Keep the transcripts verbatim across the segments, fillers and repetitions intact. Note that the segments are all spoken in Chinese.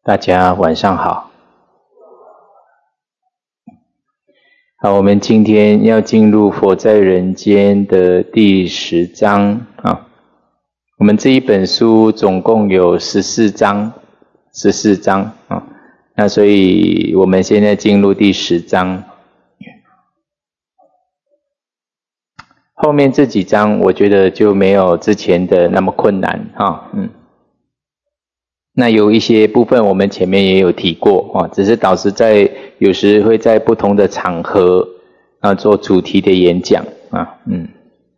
大家晚上好。好，我们今天要进入《佛在人间》的第十章啊。我们这一本书总共有十四章，十四章啊。那所以我们现在进入第十章。后面这几章我觉得就没有之前的那么困难啊，嗯。那有一些部分我们前面也有提过啊，只是导师在有时会在不同的场合啊做主题的演讲啊，嗯。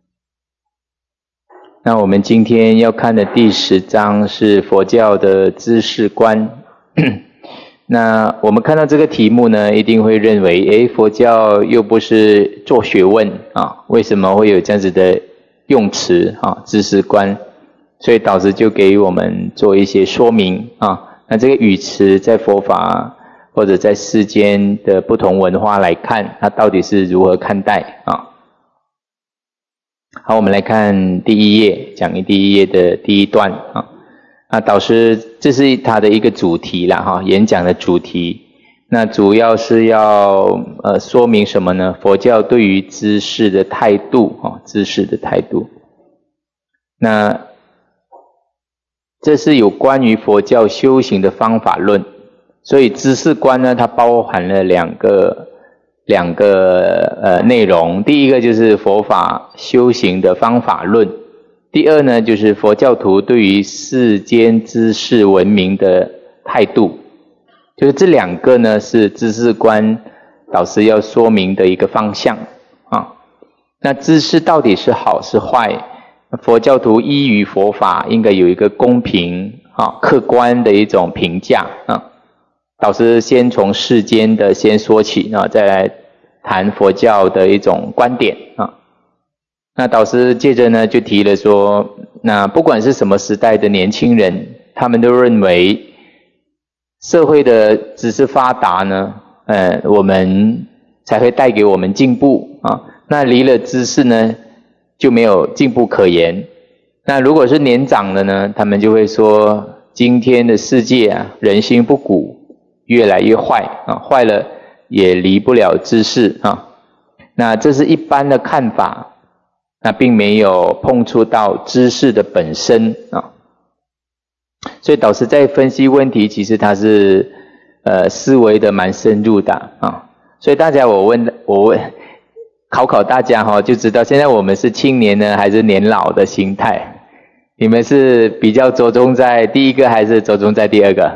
那我们今天要看的第十章是佛教的知识观。那我们看到这个题目呢，一定会认为，诶，佛教又不是做学问啊，为什么会有这样子的用词啊？知识观。所以导师就给我们做一些说明啊。那这个语词在佛法或者在世间的不同文化来看，它到底是如何看待啊？好，我们来看第一页，讲义第一页的第一段啊。那导师这是他的一个主题啦哈，演讲的主题。那主要是要呃说明什么呢？佛教对于知识的态度啊，知识的态度。那这是有关于佛教修行的方法论，所以知识观呢，它包含了两个两个呃内容。第一个就是佛法修行的方法论，第二呢就是佛教徒对于世间知识文明的态度。就是这两个呢是知识观导师要说明的一个方向啊。那知识到底是好是坏？佛教徒依于佛法应该有一个公平啊、客观的一种评价啊。导师先从世间的先说起啊，再来谈佛教的一种观点啊。那导师接着呢就提了说，那不管是什么时代的年轻人，他们都认为社会的知识发达呢，呃，我们才会带给我们进步啊。那离了知识呢，就没有进步可言。那如果是年长的呢，他们就会说，今天的世界啊，人心不古，越来越坏啊，坏了也离不了知识啊。那这是一般的看法，那并没有碰触到知识的本身啊。所以导师在分析问题，其实他是呃思维的蛮深入的啊。所以大家我问我问。考考大家哈，就知道现在我们是青年呢还是年老的心态。你们是比较着重在第一个还是着重在第二个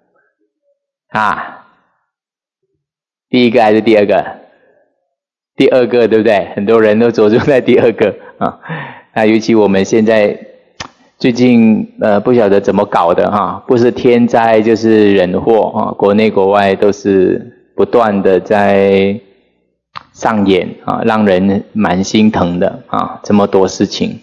啊？第一个还是第二个？第二个对不对？很多人都着重在第二个啊。那尤其我们现在最近呃不晓得怎么搞的哈，不是天灾就是人祸啊，国内国外都是不断的在上演啊，让人蛮心疼的啊，这么多事情。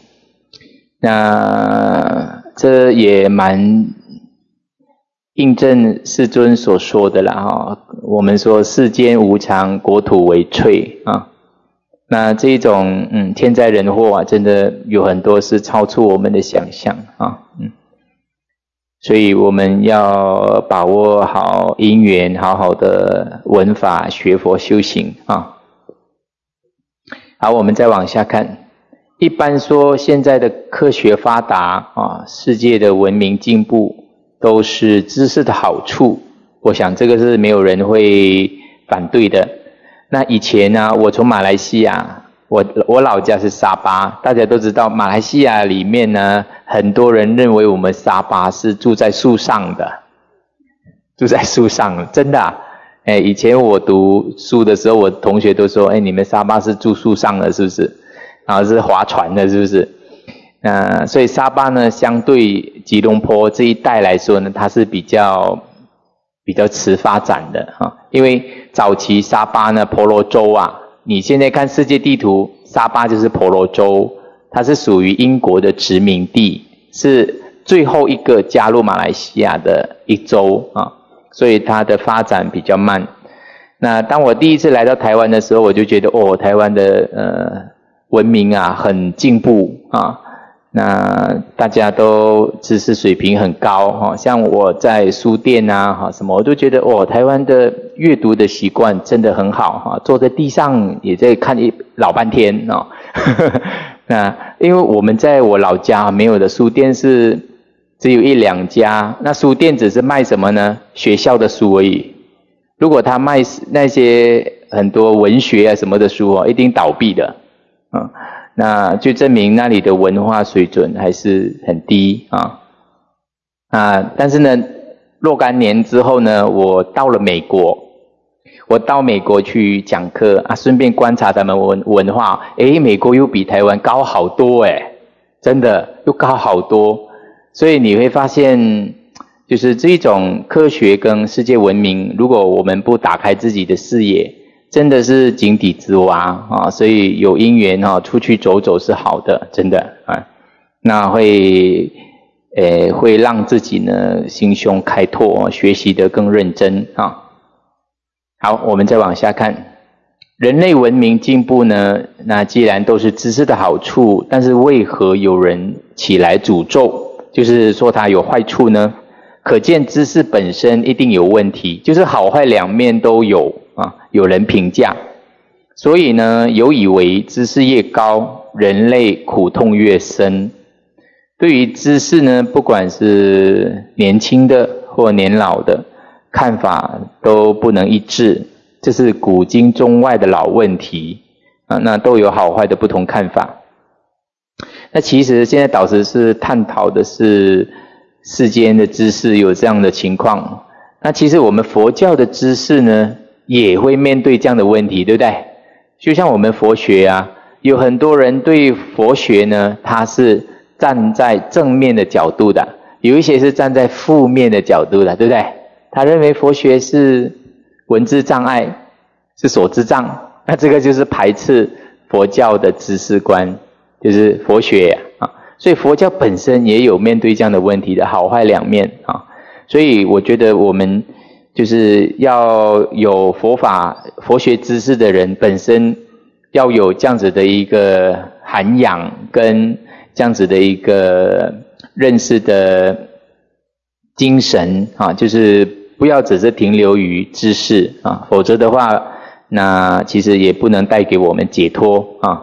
那这也蛮印证世尊所说的啦哈。我们说世间无常，国土为脆啊。那这一种嗯天灾人祸啊，真的有很多是超出我们的想象啊，嗯。所以我们要把握好因缘，好好的闻法学佛修行啊。好，我们再往下看。一般说现在的科学发达啊，世界的文明进步都是知识的好处，我想这个是没有人会反对的。那以前呢，我从马来西亚，我我老家是沙巴，大家都知道马来西亚里面呢，很多人认为我们沙巴是住在树上的，住在树上，真的啊。哎，以前我读书的时候，我同学都说，哎，你们沙巴是住树上的，是不是？然后是划船的，是不是？那、呃、所以沙巴呢，相对吉隆坡这一带来说呢，它是比较比较迟发展的啊。因为早期沙巴呢，婆罗洲啊，你现在看世界地图，沙巴就是婆罗洲，它是属于英国的殖民地，是最后一个加入马来西亚的一州啊。所以它的发展比较慢。那当我第一次来到台湾的时候，我就觉得哦，台湾的呃文明啊很进步啊， 那大家都知识水平很高哈，像我在书店啊哈什么，我都觉得哦，台湾的阅读的习惯真的很好哈，坐在地上也在看一老半天哦。那因为我们在我老家没有的书店是只有一两家，那书店只是卖什么呢？学校的书而已。如果他卖那些很多文学啊什么的书哦，一定倒闭的啊。那就证明那里的文化水准还是很低啊。啊，但是呢，若干年之后呢，我到了美国，我到美国去讲课啊，顺便观察他们文文化，诶，美国又比台湾高好多诶，真的又高好多。所以你会发现，就是这种科学跟世界文明，如果我们不打开自己的视野，真的是井底之蛙啊！所以有因缘啊，出去走走是好的，真的啊。那会，呃，会让自己呢心胸开拓，学习得更认真啊。好，我们再往下看，人类文明进步呢，那既然都是知识的好处，但是为何有人起来诅咒，就是说它有坏处呢？可见知识本身一定有问题，就是好坏两面都有啊，有人评价。所以呢，有以为知识越高，人类苦痛越深。对于知识呢，不管是年轻的或年老的，看法都不能一致，这是古今中外的老问题啊，那都有好坏的不同看法。那其实现在导师是探讨的是世间的知识有这样的情况，那其实我们佛教的知识呢，也会面对这样的问题，对不对？就像我们佛学啊，有很多人对佛学呢，他是站在正面的角度的，有一些是站在负面的角度的，对不对？他认为佛学是文字障碍，是所知障，那这个就是排斥佛教的知识观，就是佛学啊。所以佛教本身也有面对这样的问题的好坏两面啊。所以我觉得我们就是要有佛法佛学知识的人本身要有这样子的一个涵养跟这样子的一个认识的精神啊，就是不要只是停留于知识啊，否则的话那其实也不能带给我们解脱啊。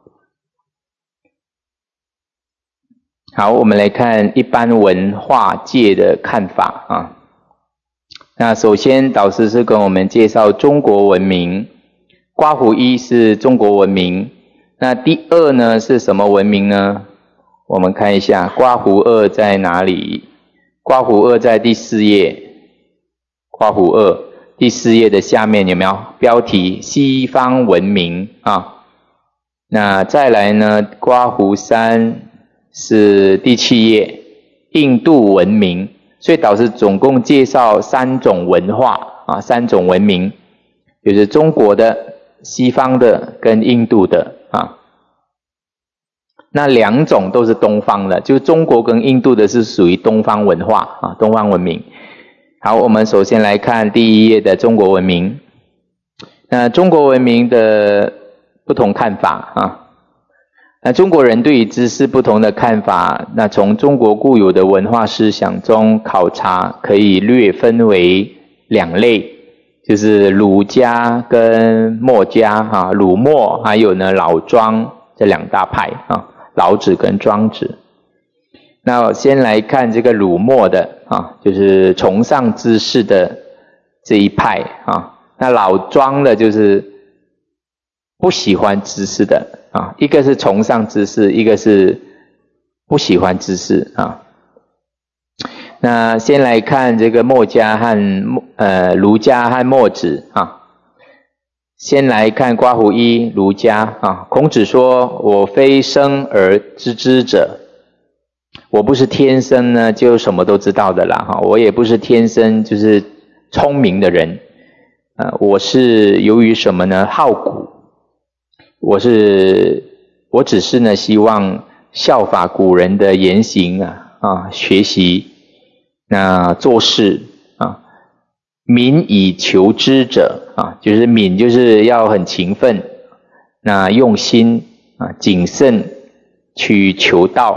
好，我们来看一般文化界的看法啊。那首先导师是跟我们介绍中国文明，刮胡一是中国文明，那第二呢是什么文明呢？我们看一下刮胡二在哪里？刮胡二在第四页，刮胡二第四页的下面有没有标题西方文明啊？那再来呢，刮胡三是第七页印度文明，所以导师总共介绍三种文化啊，三种文明，就是中国的、西方的跟印度的啊。那两种都是东方的，就是中国跟印度的是属于东方文化啊，东方文明。好，我们首先来看第一页的中国文明。那中国文明的不同看法啊。那中国人对于知识不同的看法，那从中国固有的文化思想中考察，可以略分为两类，就是儒家跟墨家哈，儒墨还有呢老庄这两大派啊，老子跟庄子。那我先来看这个儒墨的啊，就是崇尚知识的这一派啊，那老庄的就是不喜欢知识的啊，一个是崇尚知识，一个是不喜欢知识啊。那先来看这个墨家和呃儒家和墨子啊。先来看刮胡一儒家啊，孔子说：“我非生而知之者，我不是天生呢就什么都知道的啦哈，我也不是天生就是聪明的人，呃，我是由于什么呢？好古。”我是，我只是呢，希望效法古人的言行啊，啊，学习，那做事啊，敏以求知者啊，就是敏就是要很勤奋，那用心啊，谨慎去求道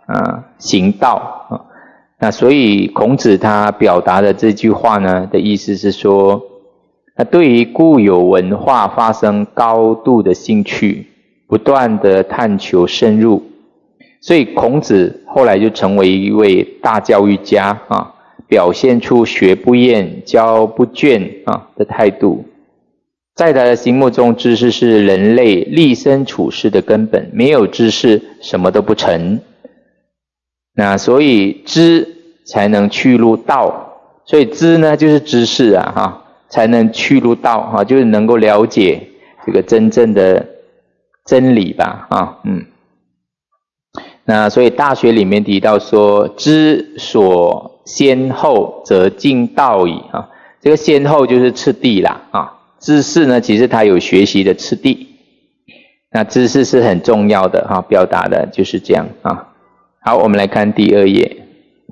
啊，行道啊。那所以孔子他表达的这句话呢的意思是说，他对于固有文化发生高度的兴趣，不断的探求深入，所以孔子后来就成为一位大教育家啊，表现出学不厌、教不倦啊的态度。在他的心目中，知识是人类立身处世的根本，没有知识什么都不成。那所以知才能去入道，所以知呢就是知识啊哈，才能去入道哈，就是能够了解这个真正的真理吧啊嗯。那所以大学里面提到说，知所先后则近道矣啊，这个先后就是次第啦啊，知识呢其实它有学习的次第，那知识是很重要的哈，表达的就是这样啊。好，我们来看第二页。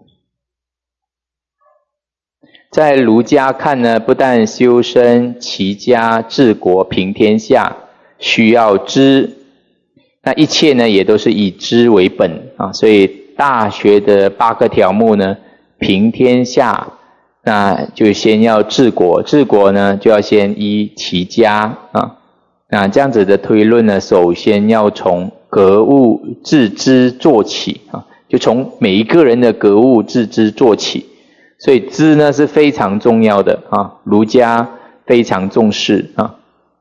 在儒家看呢，不但修身、齐家、治国、平天下需要知，那一切呢也都是以知为本啊。所以大学的八个条目呢，平天下，那就先要治国，治国呢就要先依齐家啊。那这样子的推论呢，首先要从格物致知做起啊，就从每一个人的格物致知做起。所以知呢是非常重要的啊，儒家非常重视啊。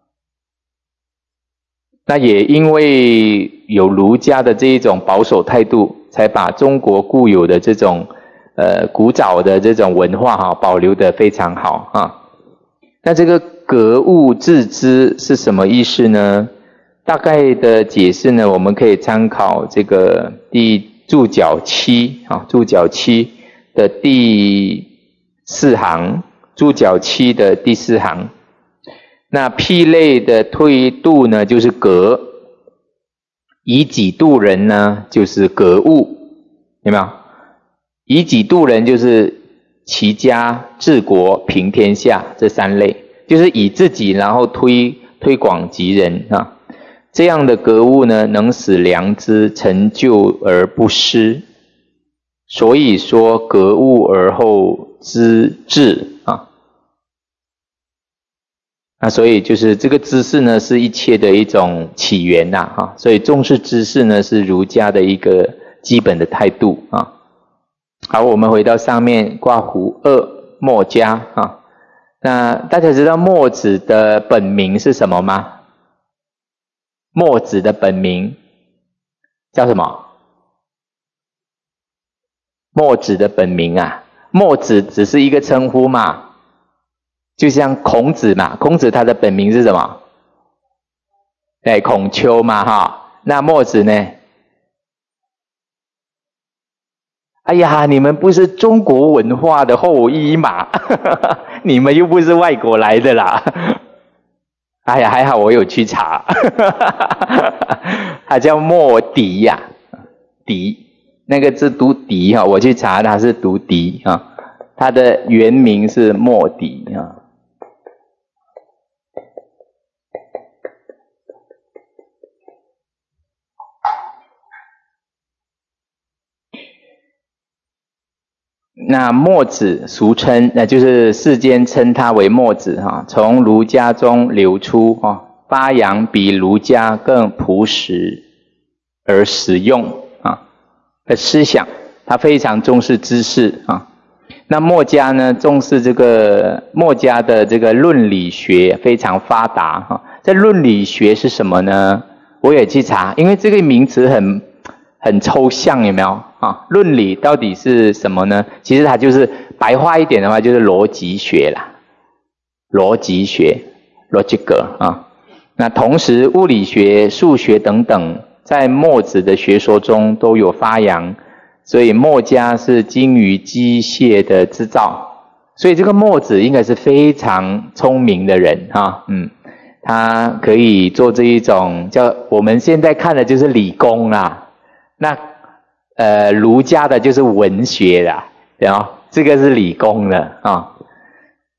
那也因为有儒家的这一种保守态度，才把中国固有的这种呃古早的这种文化哈、啊、保留得非常好啊。那这个格物致知是什么意思呢？大概的解释呢，我们可以参考这个第注脚七啊，注脚七的第四行，注脚七的第四行。那譬类的推度呢，就是格；以己度人呢，就是格物，有没有？以己度人就是齐家、治国、平天下这三类，就是以自己然后推推广及人啊。这样的格物呢，能使良知成就而不失。所以说格物而后知至啊。那所以就是这个知识呢，是一切的一种起源呐哈。所以重视知识呢，是儒家的一个基本的态度啊。好，我们回到上面括弧二墨家啊。那大家知道墨子的本名是什么吗？墨子的本名叫什么？墨子的本名啊，墨子只是一个称呼嘛，就像孔子嘛，孔子他的本名是什么？对，孔丘嘛哈。那墨子呢？哎呀，你们不是中国文化的后裔嘛？你们又不是外国来的啦。哎呀，还好我有去查，他叫墨翟呀、啊，翟那个字读翟哈，我去查他是读翟啊，他的原名是墨翟啊。那墨子俗称，那就是世间称他为墨子哈，从儒家中流出哈，发扬比儒家更朴实而实用啊的思想，他非常重视知识啊。那墨家呢，重视这个墨家的这个论理学非常发达哈。这论理学是什么呢？我也去查，因为这个名词很很抽象，有没有啊？论理到底是什么呢？其实它就是白话一点的话，就是逻辑学啦，逻辑学 ，logic 啊。那同时，物理学、数学等等，在墨子的学说中都有发扬，所以墨家是精于机械的制造，所以这个墨子应该是非常聪明的人啊，嗯，他可以做这一种叫我们现在看的就是理工啦。那呃，儒家的就是文学啦，然后这个是理工的啊。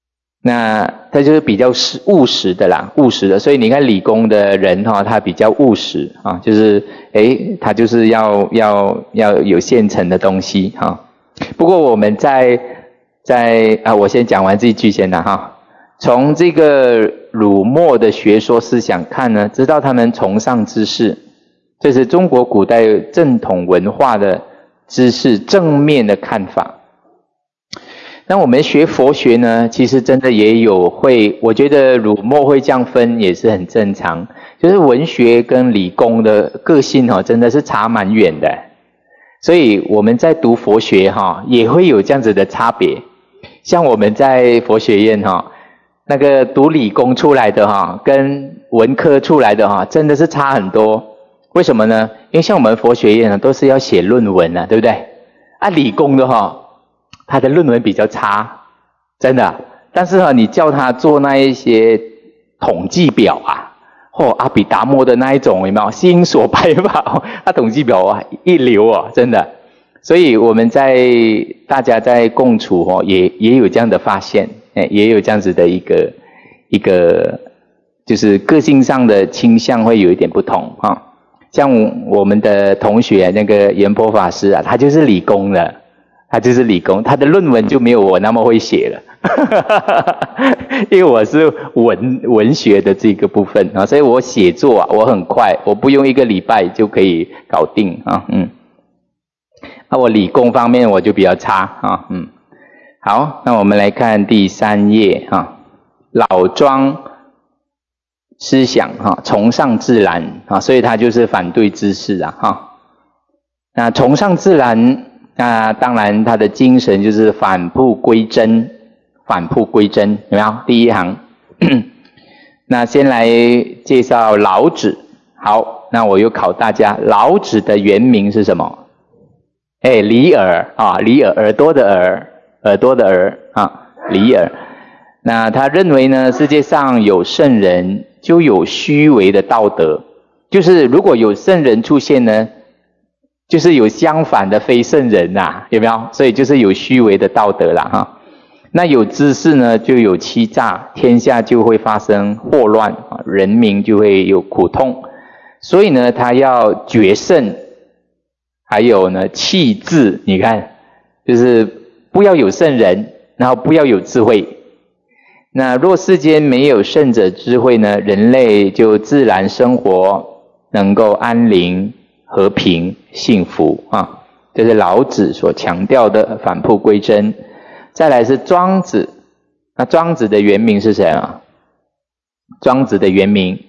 那他就是比较实务实的啦，务实的。所以你看理工的人哈、哦，他比较务实啊，就是诶，他就是要要要有现成的东西哈、哦。不过我们在在啊，我先讲完这一句先啦哈。从这个儒墨的学说思想看呢，知道他们崇尚知识，这是中国古代正统文化的知识正面的看法。那我们学佛学呢，其实真的也有会，我觉得儒墨会这样分也是很正常。就是文学跟理工的个性哈、哦，真的是差蛮远的。所以我们在读佛学哈、哦，也会有这样子的差别。像我们在佛学院哈、哦，那个读理工出来的哈、哦，跟文科出来的哈、哦，真的是差很多。为什么呢？因为像我们佛学院呢，都是要写论文啊，对不对？啊，理工的哈、哦。他的论文比较差，真的。但是呢，你叫他做那一些统计表啊，或、哦、阿比达摩的那一种，有没有心所派法？他统计表啊一流哦，真的。所以我们在大家在共处哦，也也有这样的发现，哎，也有这样子的一个一个，就是个性上的倾向会有一点不同哈、哦。像我们的同学那个圆波法师啊，他就是理工的。他就是理工，他的论文就没有我那么会写了，因为我是文文学的这个部分啊，所以我写作啊，我很快，我不用一个礼拜就可以搞定啊，嗯，那我理工方面我就比较差啊，嗯，好，那我们来看第三页啊，老庄思想哈，崇尚自然啊，所以他就是反对知识啊，哈，那崇尚自然。那当然，他的精神就是返璞归真，返璞归真，有没有？第一行，那先来介绍老子。好，那我又考大家，老子的原名是什么？哎，李耳啊，李耳，耳朵的耳，耳朵的耳啊，李耳。那他认为呢，世界上有圣人，就有虚伪的道德，就是如果有圣人出现呢，就是有相反的非圣人呐、啊，有没有？所以就是有虚伪的道德啦哈。那有知识呢，就有欺诈，天下就会发生祸乱啊，人民就会有苦痛。所以呢，他要决胜，还有呢弃智。你看，就是不要有圣人，然后不要有智慧。那若世间没有圣者智慧呢，人类就自然生活能够安宁。和平幸福啊，这是老子所强调的返璞归真。再来是庄子，那庄子的原名是谁啊？庄子的原名，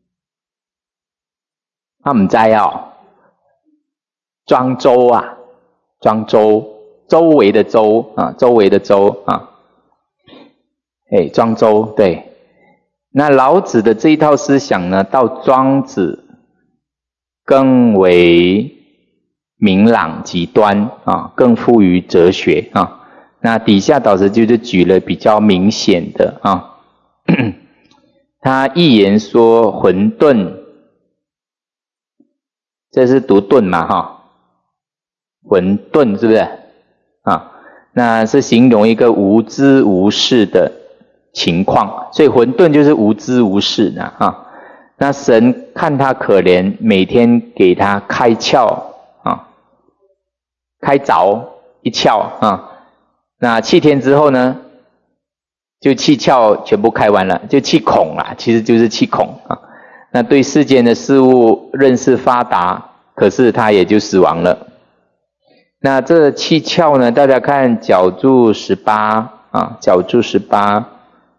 他们在哦，庄周啊，庄周，周围的周啊，周围的周啊，哎，庄周对。那老子的这一套思想呢，到庄子。更为明朗极端啊，更富于哲学啊。那底下导师就是举了比较明显的啊，他一言说混沌，这是读遁嘛哈，混沌是不是啊？那是形容一个无知无事的情况，所以混沌就是无知无事的啊。那神看他可怜，每天给他开窍啊，开凿一窍啊。那七天之后呢，就气窍全部开完了，就气孔啦，其实就是气孔啊。那对世间的事物认识发达，可是他也就死亡了。那这气窍呢，大家看角注十八啊，角注十八。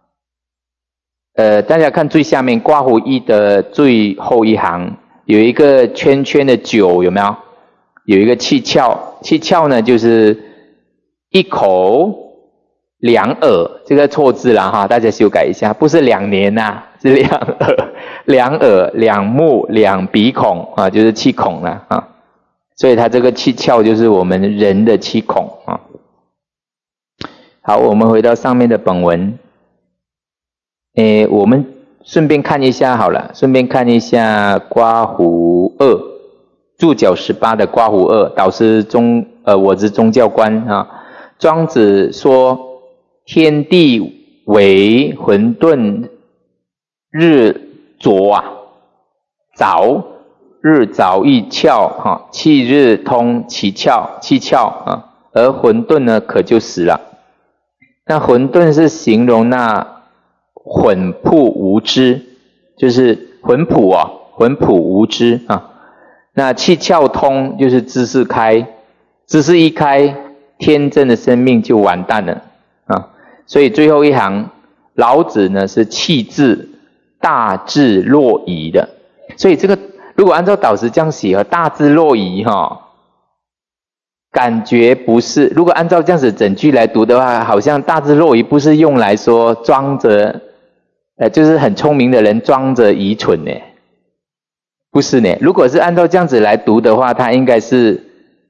呃，大家看最下面刮胡一的最后一行，有一个圈圈的九，有没有？有一个气窍，气窍呢就是一口两耳，这个错字啦哈，大家修改一下，不是两年呐、啊，是两耳，两耳、两目、两鼻孔啊，就是气孔了啊。所以它这个气窍就是我们人的气孔啊。好，我们回到上面的本文。诶，我们顺便看一下好了，顺便看一下刮胡二，注脚十八的刮胡二，导师宗呃，我是宗教官啊。庄子说，天地为混沌日浊啊，早日早易窍哈，气日通其窍，气窍啊，而混沌呢可就死了。那混沌是形容那混朴无知，就是混朴啊，混朴无知啊。那气窍通就是知识开，知识一开，天真的生命就完蛋了啊。所以最后一行，老子呢是气质大智若愚的。所以这个如果按照导师这样写，大智若愚哈，感觉不是。如果按照这样子整句来读的话，好像大智若愚不是用来说装着，呃，就是很聪明的人装着愚蠢呢。不是呢，如果是按照这样子来读的话，它应该是，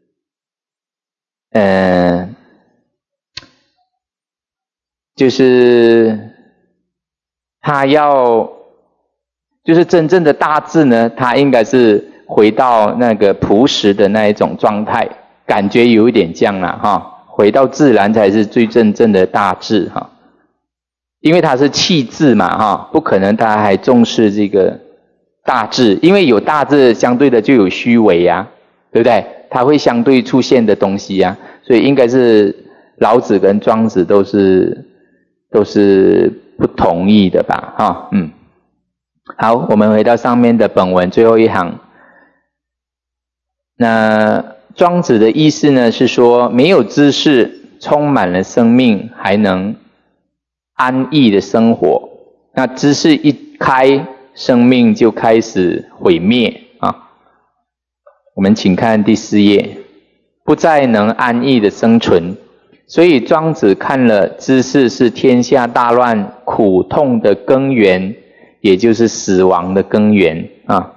呃，就是他要，就是真正的大智呢，他应该是回到那个朴实的那一种状态，感觉有一点这样啦哈，回到自然才是最真正的大智哈，因为他是气质嘛哈，不可能他还重视这个大智，因为有大智相对的就有虚伪呀、啊，对不对？它会相对出现的东西呀、啊，所以应该是老子跟庄子都是都是不同意的吧？哈，嗯，好，我们回到上面的本文最后一行。那庄子的意思呢是说，没有知识，充满了生命，还能安逸的生活。那知识一开，生命就开始毁灭啊！我们请看第四页，不再能安逸的生存。所以庄子看了知识是天下大乱苦痛的根源，也就是死亡的根源啊。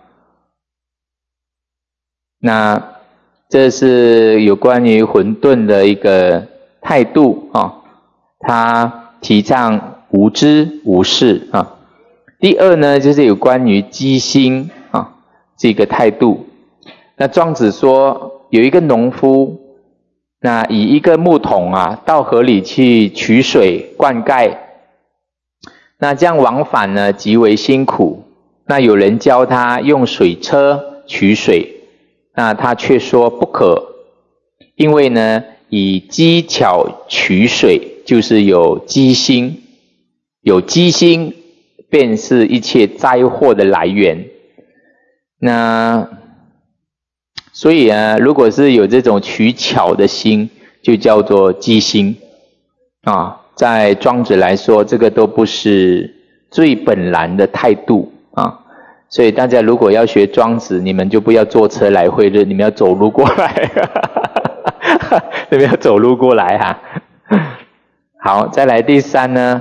那这是有关于混沌的一个态度啊，他提倡无知无事啊。第二呢，就是有关于机心啊这个态度。那庄子说，有一个农夫，那以一个木桶啊到河里去取水灌溉，那这样往返呢极为辛苦。那有人教他用水车取水，那他却说不可，因为呢以机巧取水就是有机心，有机心便是一切灾祸的来源。那所以啊，如果是有这种取巧的心，就叫做机心啊。在庄子来说，这个都不是最本然的态度啊。所以大家如果要学庄子，你们就不要坐车来会日，你们要走路过来，你们要走路过来哈、啊。好，再来第三呢，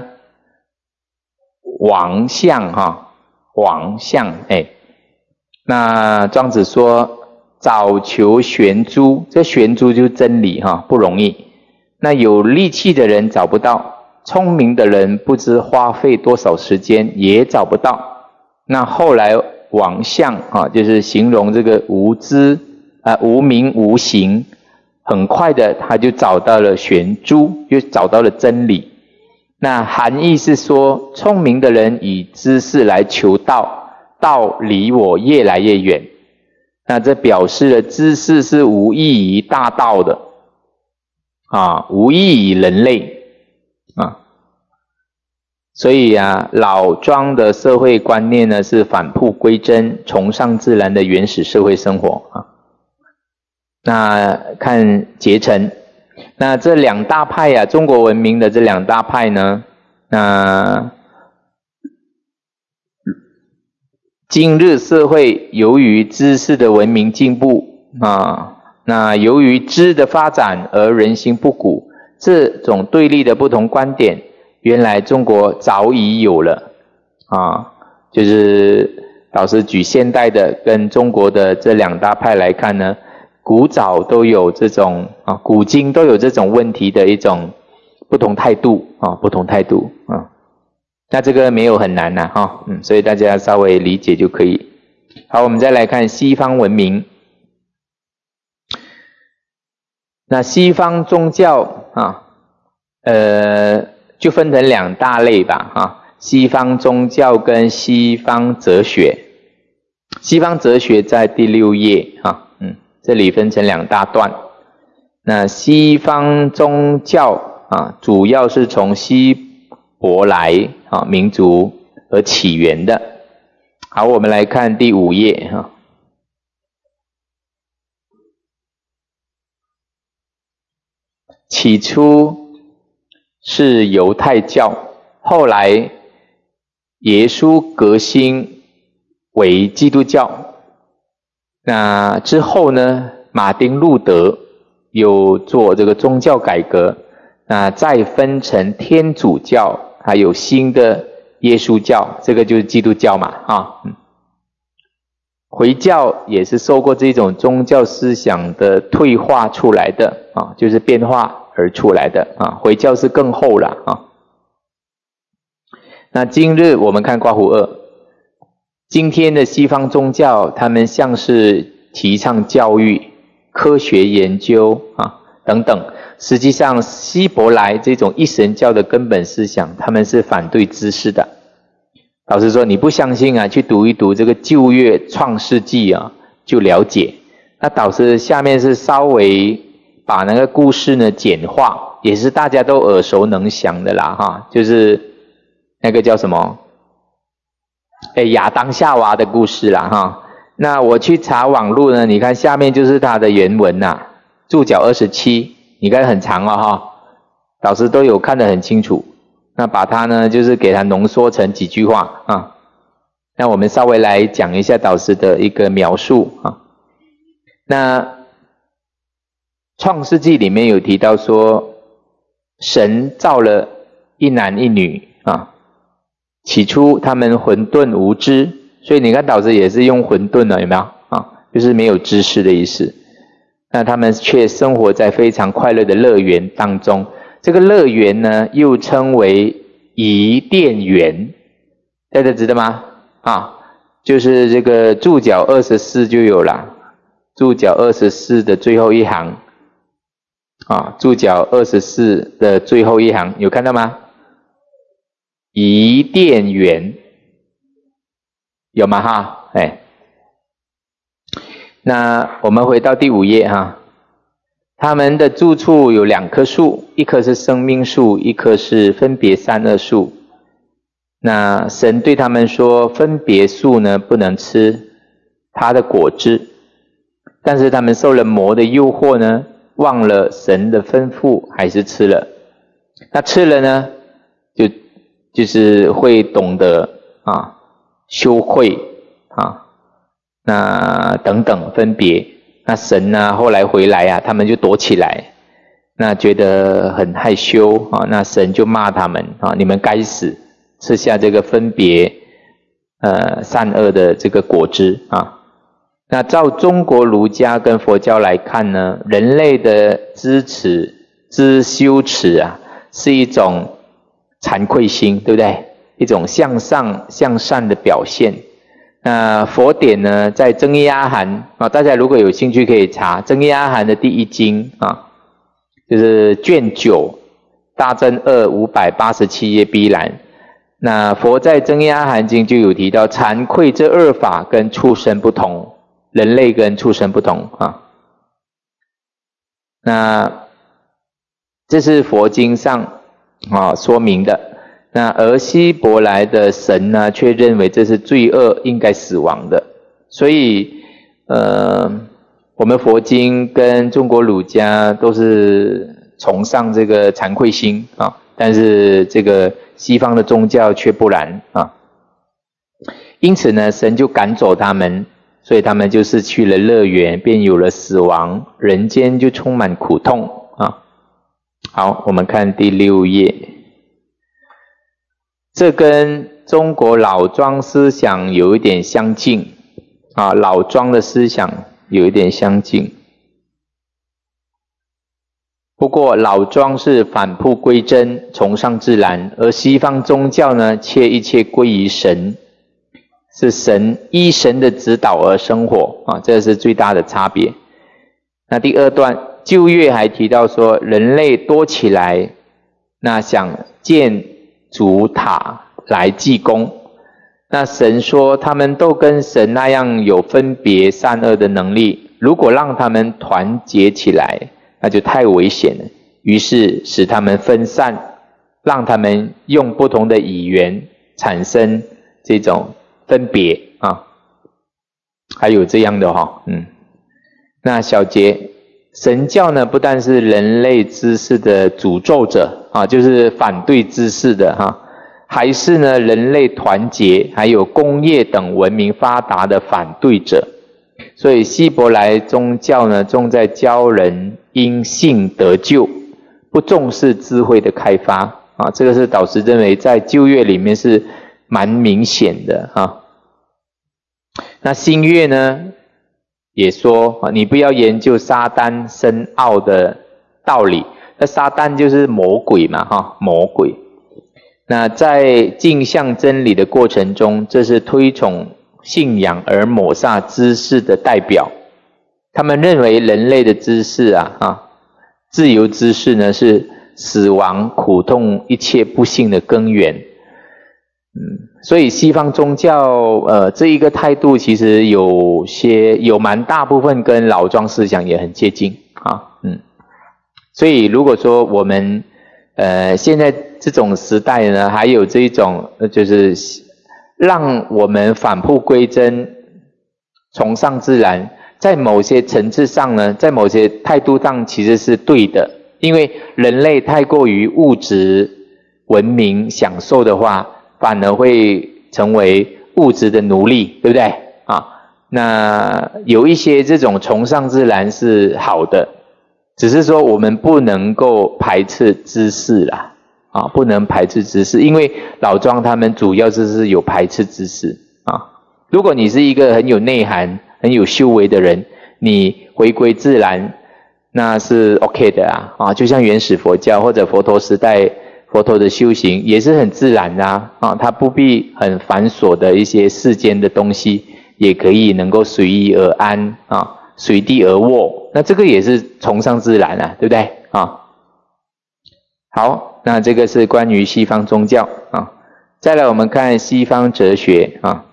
王相哈，王相哎，那庄子说，早求玄珠，这玄珠就是真理哈，不容易。那有力气的人找不到，聪明的人不知花费多少时间也找不到。那后来王相啊，就是形容这个无知啊、无名无形，很快的他就找到了玄珠，就找到了真理。那含义是说，聪明的人以知识来求道，道离我越来越远。那这表示了知识是无益于大道的啊，无益于人类啊。所以啊，老庄的社会观念呢是返璞归真，崇尚自然的原始社会生活啊。那看结成，那这两大派啊，中国文明的这两大派呢，那今日社会由于知识的文明进步啊，那由于知的发展而人心不古，这种对立的不同观点，原来中国早已有了啊。就是老师举现代的跟中国的这两大派来看呢，古早都有这种啊，古今都有这种问题的一种不同态度啊，不同态度啊。那这个没有很难呐、啊，哈，嗯，所以大家稍微理解就可以。好，我们再来看西方文明。那西方宗教啊，呃， 就分成两大类吧，啊，西方宗教跟西方哲学。西方哲学在第六页，啊，嗯，这里分成两大段。那西方宗教啊，主要是从希伯来啊民族而起源的。好，我们来看第五页哈。起初是犹太教，后来耶稣革新为基督教。那之后呢，马丁路德又做这个宗教改革，那再分成天主教，还有新的耶稣教，这个就是基督教嘛，啊，嗯，回教也是受过这种宗教思想的退化出来的啊，就是变化而出来的啊，回教是更后了啊。那今日我们看刮胡二，今天的西方宗教，他们像是提倡教育、科学研究啊等等，实际上希伯来这种一神教的根本思想，他们是反对知识的。老实说，你不相信啊，去读一读这个旧约创世纪啊，就了解。那导师下面是稍微把那个故事呢简化，也是大家都耳熟能详的啦哈，就是那个叫什么？哎，亚当夏娃的故事啦哈。那我去查网络呢，你看下面就是它的原文呐、啊，注脚二十七，你看很长哦哈，老师都有看得很清楚。那把它呢，就是给它浓缩成几句话啊。那我们稍微来讲一下导师的一个描述啊。那创世纪里面有提到说，神造了一男一女啊。起初他们混沌无知，所以你看导师也是用混沌了，有没有啊？就是没有知识的意思。那他们却生活在非常快乐的乐园当中。这个乐园呢，又称为伊甸园，大家知道吗？啊，就是这个注脚二十四就有了，注脚二十四的最后一行，啊，注脚二十四的最后一行有看到吗？伊甸园有吗？哈，哎，那我们回到第五页哈。他们的住处有两棵树，一棵是生命树，一棵是分别善恶树。那神对他们说，分别树呢不能吃它的果子，但是他们受了魔的诱惑呢，忘了神的吩咐，还是吃了。那吃了呢，就就是会懂得啊羞愧啊，那等等分别。那神呢，后来回来啊，他们就躲起来，那觉得很害羞啊，那神就骂他们啊，你们该死，吃下这个分别呃善恶的这个果子啊。那照中国儒家跟佛教来看呢，人类的知耻、知羞耻啊，是一种惭愧心，对不对？一种向上向善的表现。那佛典呢，在增一阿含啊，大家如果有兴趣可以查增一阿含的第一经啊，就是卷九大正二五百八十七页 B 栏。那佛在增一阿含经就有提到，惭愧这二法跟畜生不同，人类跟畜生不同啊。那这是佛经上啊说明的。那而希伯来的神呢，却认为这是罪恶，应该死亡的。所以，呃，我们佛经跟中国儒家都是崇尚这个惭愧心啊，但是这个西方的宗教却不然啊。因此呢，神就赶走他们，所以他们就失去了乐园，便有了死亡，人间就充满苦痛啊。好，我们看第六页。这跟中国老庄思想有一点相近啊，老庄的思想有一点相近。不过老庄是返璞归真，崇尚自然，而西方宗教呢，切一切归于神，是神依神的指导而生活啊，这是最大的差别。那第二段旧约还提到说，人类多起来， 那想建筑塔来济公。那神说他们都跟神那样有分别善恶的能力，如果让他们团结起来，那就太危险了。于是使他们分散，让他们用不同的语言产生这种分别啊，还有这样的哈、哦，嗯。那小节，神教呢不但是人类知识的诅咒者啊，就是反对知识的哈、啊，还是呢人类团结还有工业等文明发达的反对者。所以希伯来宗教呢重在教人因信得救，不重视智慧的开发啊，这个是导师认为在旧约里面是蛮明显的啊。那新约呢也说，你不要研究撒旦深奥的道理，那撒旦就是魔鬼嘛哈，魔鬼。那在镜像真理的过程中，这是推崇信仰而抹煞知识的代表。他们认为人类的知识啊，啊，自由知识呢是死亡、苦痛、一切不幸的根源。嗯，所以西方宗教呃这一个态度其实有些有蛮大部分跟老庄思想也很接近啊，嗯。所以如果说我们呃现在这种时代呢，还有这一种就是让我们返璞归真、崇尚自然，在某些层次上呢，在某些态度上其实是对的，因为人类太过于物质文明享受的话，反而会成为物质的奴隶，对不对啊？那有一些这种崇尚自然是好的，只是说我们不能够排斥知识啦。啊，不能排斥知识，因为老庄他们主要就是有排斥知识啊。如果你是一个很有内涵、很有修为的人，你回归自然，那是 OK 的啊。啊，就像原始佛教或者佛陀时代，佛陀的修行也是很自然的啊。啊，他不必很繁琐的一些世间的东西，也可以能够随意而安啊，随地而卧。那这个也是崇尚自然啊，对不对啊？好，那这个是关于西方宗教啊。再来我们看西方哲学啊。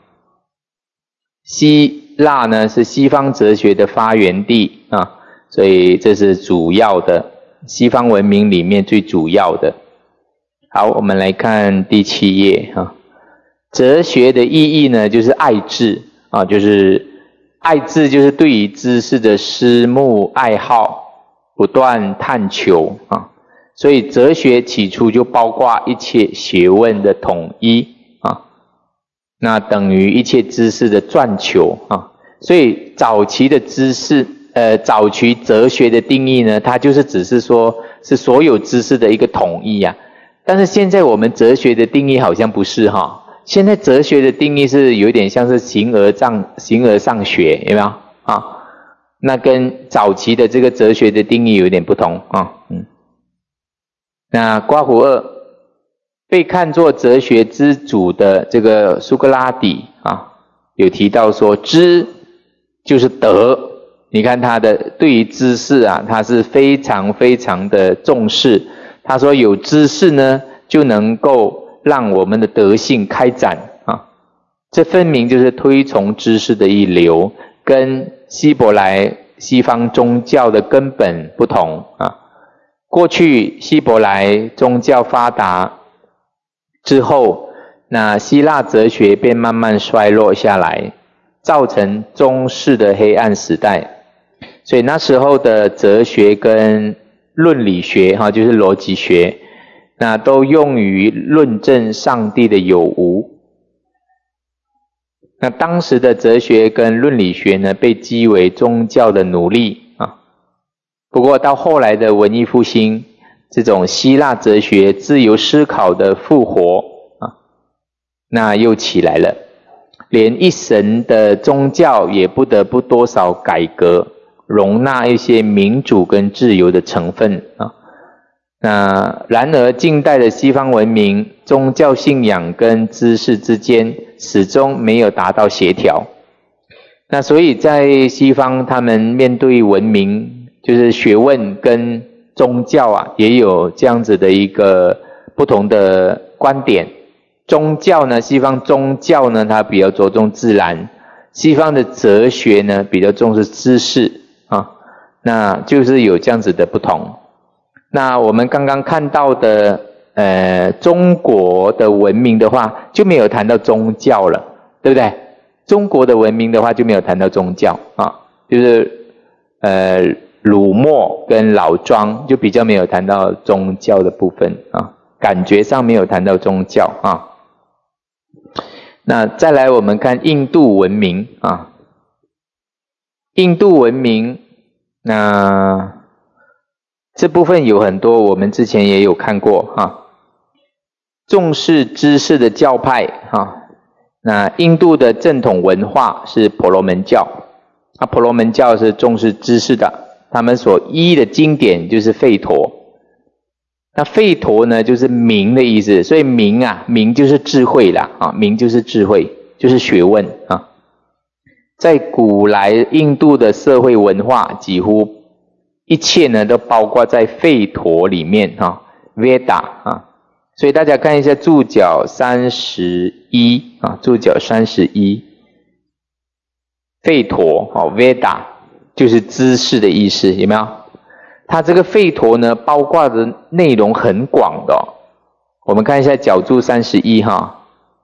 希腊呢是西方哲学的发源地啊，所以这是主要的西方文明里面最主要的。好，我们来看第七页啊。哲学的意义呢就是爱智啊，就是爱智就是对于知识的思慕爱好，不断探求啊。所以哲学起初就包括一切学问的统一啊，那等于一切知识的赚求啊。所以早期的知识，呃，早期哲学的定义呢，它就是只是说是所有知识的一个统一啊。但是现在我们哲学的定义好像不是哈，现在哲学的定义是有点像是形而上形而上学，有没有啊？那跟早期的这个哲学的定义有点不同啊，嗯。那刮胡二被看作哲学之祖的这个苏格拉底啊，有提到说知就是德，你看他的对于知识啊，他是非常非常的重视。他说有知识呢，就能够让我们的德性开展啊，这分明就是推崇知识的一流，跟希伯来西方宗教的根本不同啊。过去希伯来宗教发达之后，那希腊哲学便慢慢衰落下来，造成中世的黑暗时代。所以那时候的哲学跟论理学哈，就是逻辑学，那都用于论证上帝的有无。那当时的哲学跟论理学呢，被讥为宗教的奴隶啊。不过到后来的文艺复兴，这种希腊哲学自由思考的复活啊，那又起来了。连一神的宗教也不得不多少改革，容纳一些民主跟自由的成分啊。那然而近代的西方文明，宗教信仰跟知识之间始终没有达到协调。那所以在西方，他们面对文明，就是学问跟宗教啊，也有这样子的一个不同的观点。宗教呢，西方宗教呢，它比较着重自然；西方的哲学呢，比较重视知识啊，那就是有这样子的不同。那我们刚刚看到的，呃，中国的文明的话，就没有谈到宗教了，对不对？中国的文明的话，就没有谈到宗教啊，就是呃，鲁墨跟老庄就比较没有谈到宗教的部分啊，感觉上没有谈到宗教啊。那再来我们看印度文明啊，印度文明那这部分有很多我们之前也有看过哈、啊，重视知识的教派哈、啊，那印度的正统文化是婆罗门教，啊婆罗门教是重视知识的，他们所依的经典就是吠陀。那吠陀呢，就是明的意思，所以明啊，明就是智慧啦，啊，明就是智慧，就是学问啊。在古来印度的社会文化，几乎一切呢都包括在吠陀里面啊 ，Veda 啊。所以大家看一下注脚三十一啊，注脚三十一，吠陀哦 ，Veda 就是知识的意思，有没有？它这个吠陀呢，包括的内容很广的、哦。我们看一下角注三十一哈。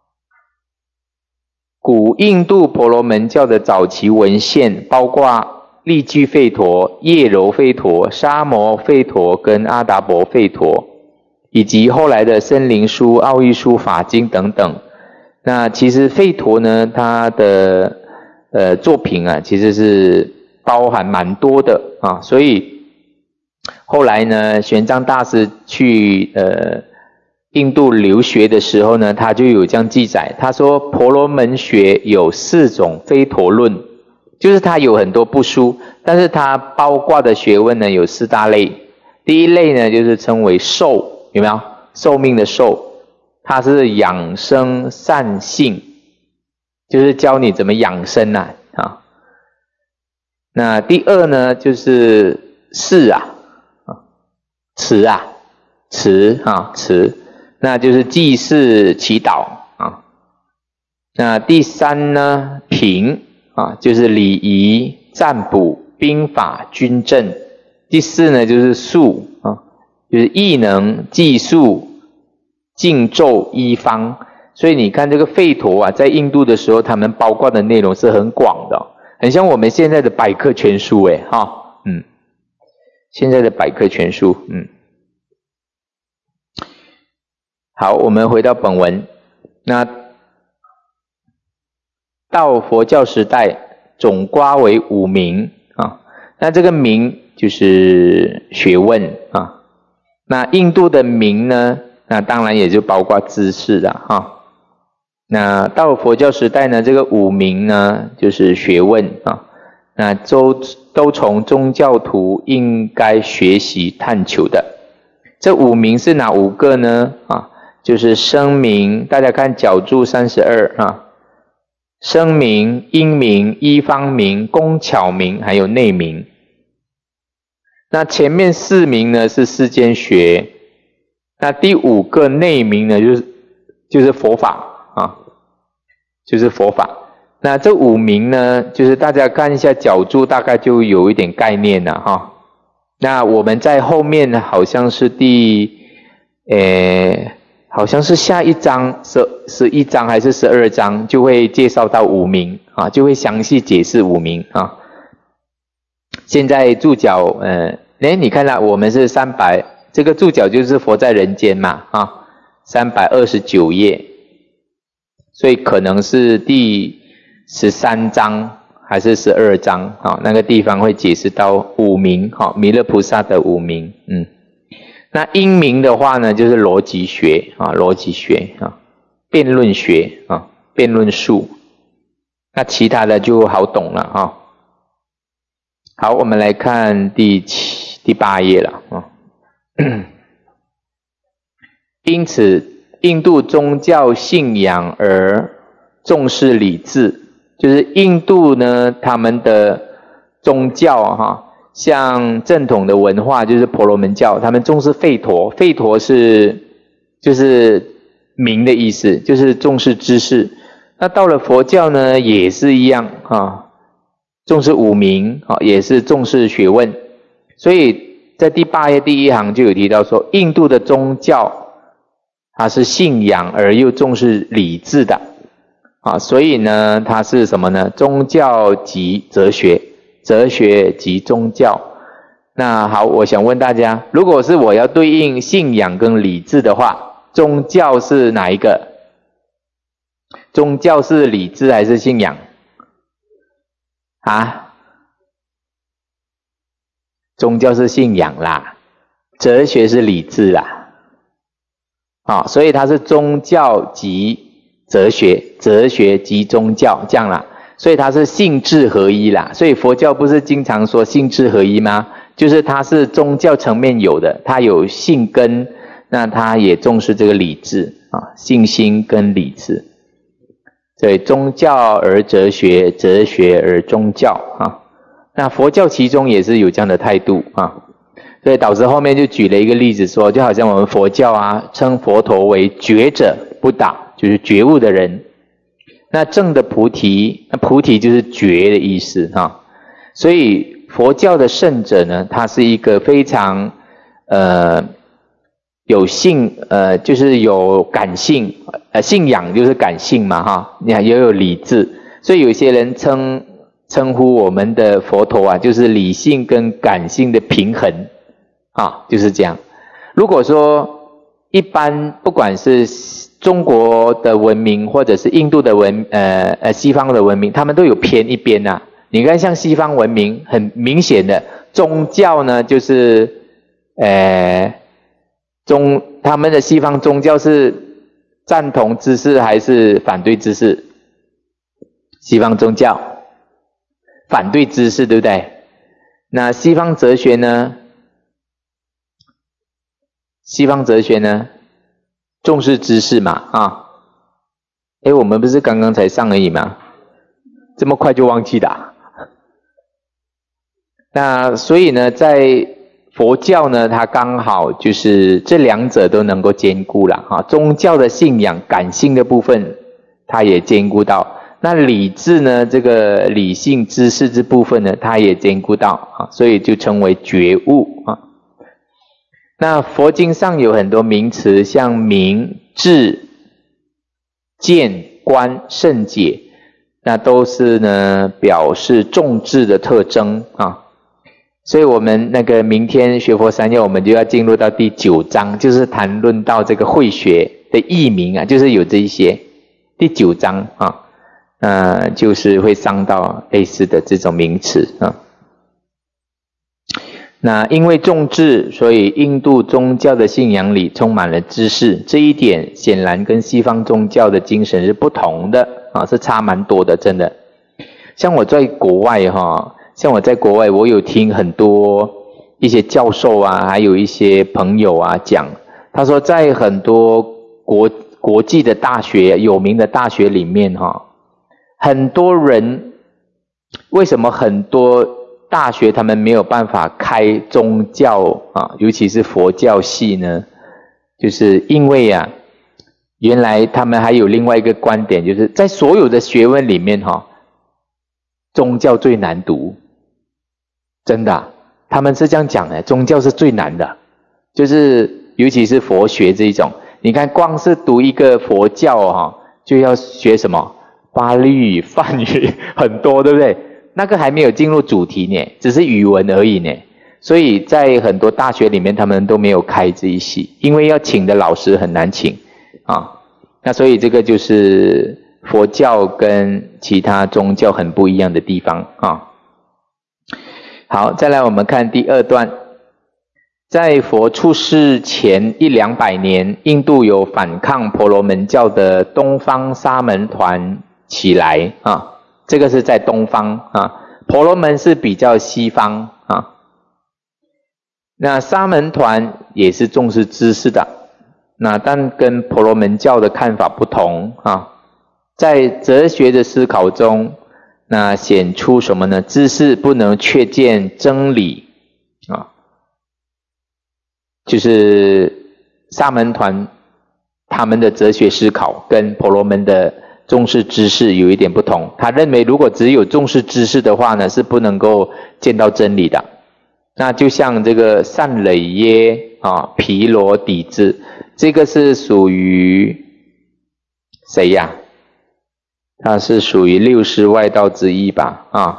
古印度婆罗门教的早期文献，包括利具吠陀、叶柔吠陀、沙摩吠陀跟阿达伯吠陀，以及后来的森林书、奥义书、法经等等。那其实吠陀呢，它的呃作品啊，其实是包含蛮多的啊，所以。后来呢，玄奘大师去呃印度留学的时候呢，他就有这样记载，他说婆罗门学有四种吠陀论，就是他有很多部书，但是他包括的学问呢有四大类。第一类呢就是称为寿，有没有？寿命的寿，它是养生善性，就是教你怎么养生啊。啊那第二呢就是事啊。持啊，持啊，持，那就是祭祀祈祷啊。那第三呢，品啊，就是礼仪、占卜、兵法、军政。第四呢，就是术啊，就是艺能、技术、静咒、医方。所以你看这个吠陀啊，在印度的时候，他们包括的内容是很广的、哦，很像我们现在的百科全书诶，哈、哦，嗯。现在的百科全书，嗯，好，我们回到本文。那到佛教时代，总括为五明啊。那这个明就是学问啊。那印度的明呢，那当然也就包括知识了哈、啊。那到佛教时代呢，这个五明呢，就是学问啊。那都都从宗教徒应该学习探求的。这五明是哪五个呢？啊，就是声明，大家看角注三十二啊，声明、因明、医方明、工巧明，还有内明。那前面四明呢是世间学，那第五个内明呢就是就是佛法啊，就是佛法。那这五明呢，就是大家看一下角注，大概就有一点概念了哈。那我们在后面好像是第，呃，好像是下一章十十一章还是十二章就会介绍到五明啊，就会详细解释五明啊。现在注脚，呃，哎，你看到我们是三百，这个注脚就是佛在人间嘛啊，三百二十九页，所以可能是第十三章还是十二章啊？那个地方会解释到五明，哈，弥勒菩萨的五明，嗯，那因明的话呢，就是逻辑学啊，逻辑学啊，辩论学啊，辩论术，那其他的就好懂了哈。好，我们来看第七、第八页了啊。因此，印度宗教信仰而重视礼制。就是印度呢，他们的宗教哈、啊， 像正统的文化就是婆罗门教，他们重视吠陀，吠陀是就是明的意思，就是重视知识。那到了佛教呢，也是一样啊，重视五明啊，也是重视学问。所以在第八页第一行就有提到说，印度的宗教它是信仰而又重视理智的啊，所以呢，它是什么呢？宗教及哲学，哲学及宗教。那好，我想问大家，如果是我要对应信仰跟理智的话，宗教是哪一个？宗教是理智还是信仰？啊？宗教是信仰啦，哲学是理智啦。啊，所以它是宗教及哲学，哲学及宗教这样啦。所以它是性智合一啦。所以佛教不是经常说性智合一吗？就是它是宗教层面有的，它有信根，那它也重视这个理智啊，信心跟理智。所以宗教而哲学，哲学而宗教啊。那佛教其中也是有这样的态度啊。所以导师后面就举了一个例子说，就好像我们佛教啊，称佛陀为觉者不倒，就是觉悟的人。那正的菩提，那菩提就是觉的意思啊。所以佛教的圣者呢，他是一个非常呃有信呃就是有感性呃信仰就是感性嘛哈，你看也有理智，所以有些人称称呼我们的佛陀啊，就是理性跟感性的平衡啊，就是这样。如果说一般不管是中国的文明或者是印度的文呃呃西方的文明，他们都有偏一边啊。你看像西方文明很明显的宗教呢，就是呃宗他们的西方宗教是赞同知识还是反对知识？西方宗教反对知识，对不对？那西方哲学呢？西方哲学呢，重视知识嘛啊。诶，我们不是刚刚才上而已吗？这么快就忘记了啊。那所以呢，在佛教呢，它刚好就是这两者都能够兼顾了啊。宗教的信仰感性的部分，它也兼顾到。那理智呢，这个理性知识这部分呢，它也兼顾到啊，所以就称为觉悟啊。那佛经上有很多名词，像明、智、见、观、胜、解，那都是呢表示重智的特征啊。所以我们那个明天学佛三要，我们就要进入到第九章，就是谈论到这个慧学的译名啊，就是有这一些。第九章啊。呃，就是会上到类似的这种名词啊。那因为重智，所以印度宗教的信仰里充满了知识，这一点显然跟西方宗教的精神是不同的啊，是差蛮多的，真的。像我在国外哈，像我在国外，我有听很多一些教授啊，还有一些朋友啊讲，他说在很多国国际的大学、有名的大学里面哈。很多人为什么很多大学他们没有办法开宗教啊，尤其是佛教系呢？就是因为啊，原来他们还有另外一个观点，就是在所有的学问里面哈、啊，宗教最难读，真的、啊，他们是这样讲的，宗教是最难的，就是尤其是佛学这一种，你看光是读一个佛教哈、啊，就要学什么？巴利语、梵语很多，对不对？那个还没有进入主题呢，只是语文而已呢。所以在很多大学里面，他们都没有开这一系，因为要请的老师很难请啊。那所以这个就是佛教跟其他宗教很不一样的地方啊。好，再来我们看第二段。在佛出世前一两百年，印度有反抗婆罗门教的东方沙门团起来啊，这个是在东方啊，婆罗门是比较西方啊。那沙门团也是重视知识的，那但跟婆罗门教的看法不同啊。在哲学的思考中，那显出什么呢？知识不能确见真理就是沙门团他们的哲学思考跟婆罗门的重视知识有一点不同。他认为如果只有重视知识的话呢，是不能够见到真理的。那就像这个善累耶啊，毗罗底支，这个是属于谁呀？它是属于六师外道之一吧？啊，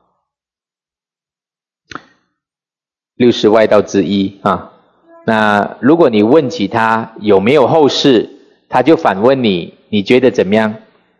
六师外道之一啊。那如果你问起他有没有后世，他就反问你，你觉得怎么样？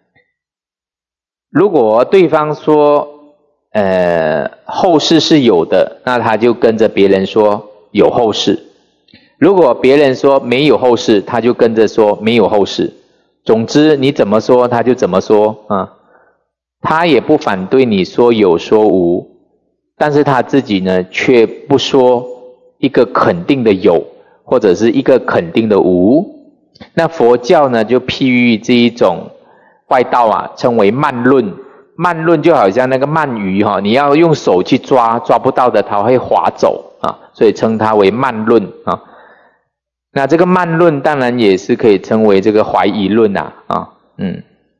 如果对方说呃后世是有的，那他就跟着别人说有后世。如果别人说没有后世，他就跟着说没有后世。总之你怎么说他就怎么说啊。他也不反对你说有说无，但是他自己呢却不说一个肯定的有，或者是一个肯定的无。那佛教呢就譬喻这一种外道啊，称为慢论。慢论就好像那个鳗鱼哈、哦，你要用手去抓，抓不到的它会滑走啊，所以称它为慢论啊。那这个慢论当然也是可以称为这个怀疑论呐啊，嗯。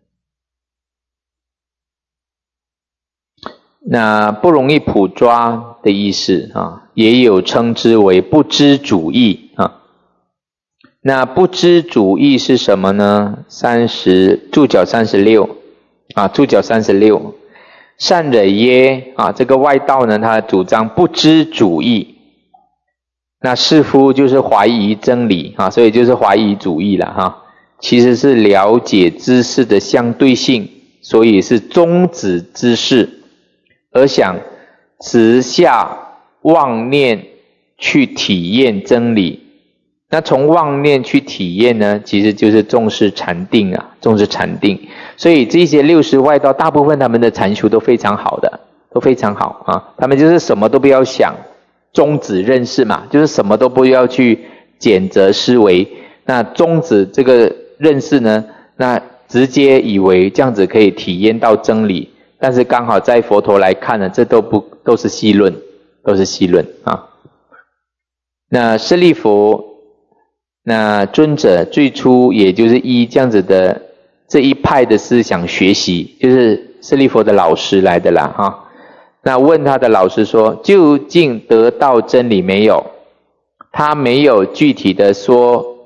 那不容易捕抓的意思啊，也有称之为不知主义啊。那不知主义是什么呢？三十注脚三十六啊，注脚三十六，善惹耶啊，这个外道呢，他主张不知主义。那士夫就是怀疑真理啊，所以就是怀疑主义了哈、啊。其实是了解知识的相对性，所以是终止知识，而想直下妄念去体验真理。那从妄念去体验呢，其实就是重视禅定啊，重视禅定。所以这些六师外道大部分他们的禅修都非常好的，都非常好啊。他们就是什么都不要想，终止认识嘛，就是什么都不要去检责思维。那终止这个认识呢，那直接以为这样子可以体验到真理。但是刚好在佛陀来看呢，这都不都是戏论，都是戏论啊。那舍利弗那尊者最初也就是依这样子的这一派的思想学习，就是舍利弗的老师来的啦哈。那问他的老师说，究竟得到真理没有？他没有具体的说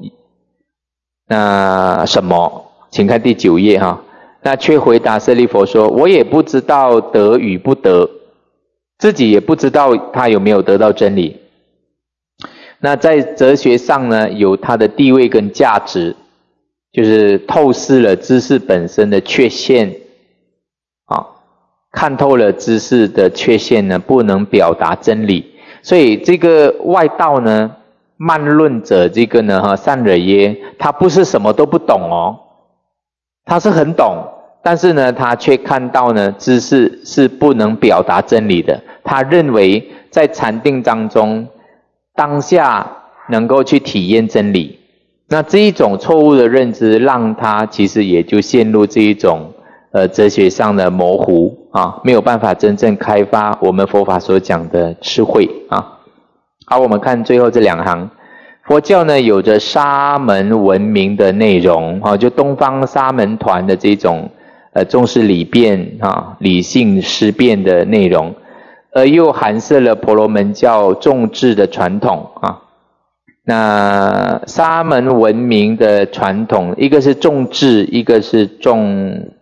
那什么，请看第九页哈。那却回答舍利弗说，我也不知道得与不得，自己也不知道他有没有得到真理。那在哲学上呢，有它的地位跟价值，就是透视了知识本身的缺陷啊，看透了知识的缺陷呢，不能表达真理。所以这个外道呢，慢论者这个呢哈，善惹耶，他不是什么都不懂哦，他是很懂，但是呢他却看到呢知识是不能表达真理的。他认为在禅定当中当下能够去体验真理，那这一种错误的认知让他其实也就陷入这一种呃哲学上的模糊啊，没有办法真正开发我们佛法所讲的智慧啊。好，我们看最后这两行。佛教呢有着沙门文明的内容啊，就东方沙门团的这种呃重视理辩啊、理性思辨的内容，而又含摄了婆罗门教重智的传统啊。那沙门文明的传统，一个是重智，一个是重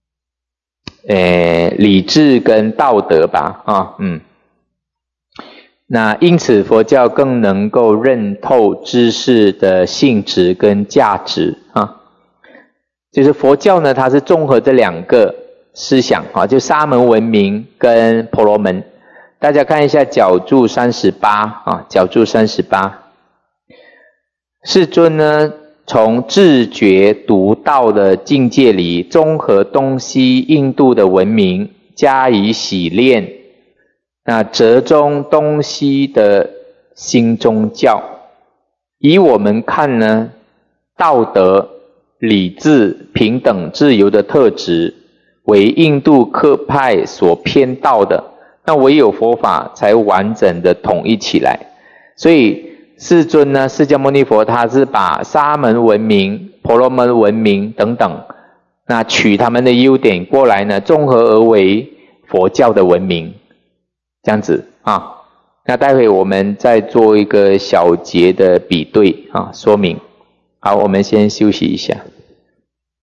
呃理智跟道德吧啊，嗯。那因此佛教更能够认透知识的性质跟价值啊。就是佛教呢，它是综合这两个思想啊，就沙门文明跟婆罗门。大家看一下角注三十八啊，角注三十八。世尊呢，从自觉独到的境界里，综合东西印度的文明，加以洗练，那折中东西的新宗教。以我们看呢，道德、理智、平等、自由的特质，为印度科派所偏道的。那唯有佛法才完整的统一起来。所以世尊呢，释迦牟尼佛他是把沙门文明、婆罗门文明等等，那取他们的优点过来呢，综合而为佛教的文明，这样子啊。那待会我们再做一个小节的比对啊，说明。好，我们先休息一下。